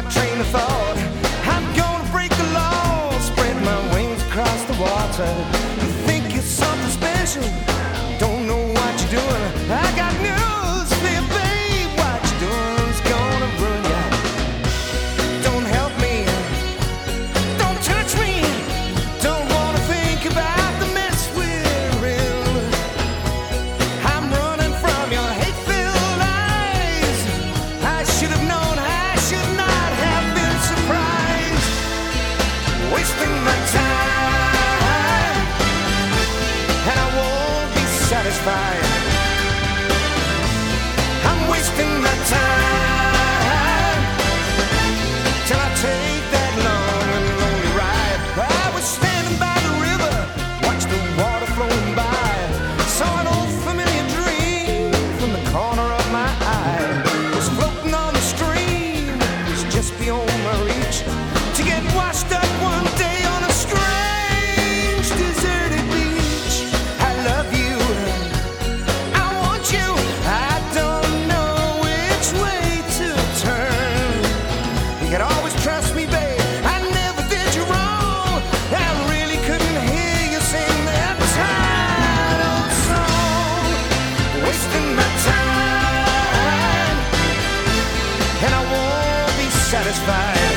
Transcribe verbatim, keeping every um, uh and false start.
train of thought. I'm gonna break the law, spread my wings across the water. You think you're something special, don't know what you're doing. I got news for you, babe. What you're doing's gonna ruin you. Don't help me, don't touch me, don't wanna think about the mess we're in. I'm running from your hate-filled eyes. I should have known, I should not have been surprised. Wasting my time, and I won't be satisfied. I'm wasting my time till I take that long and lonely ride. I was standing by the river, watched the water flowing by. Saw an old familiar dream from the corner of my eye. Was floating on the stream, was just beyond my reach, to get washed up one day on a strange deserted beach. I love you, I want you, I don't know which way to turn. You can always trust me, babe, I never did you wrong. I really couldn't hear you sing that title song. Wasting my time, and I won't be satisfied.